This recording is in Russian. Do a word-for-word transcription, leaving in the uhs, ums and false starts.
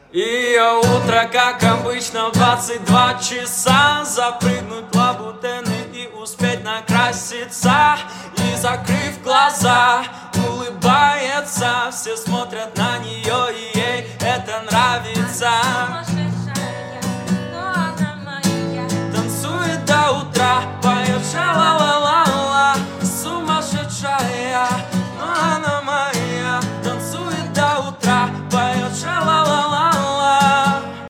Ее утро, как обычно, в двадцать два часа. Запрыгнуть в лабутены и успеть накраситься. И, закрыв глаза, улыбается. Все смотрят на нее, и ей это нравится.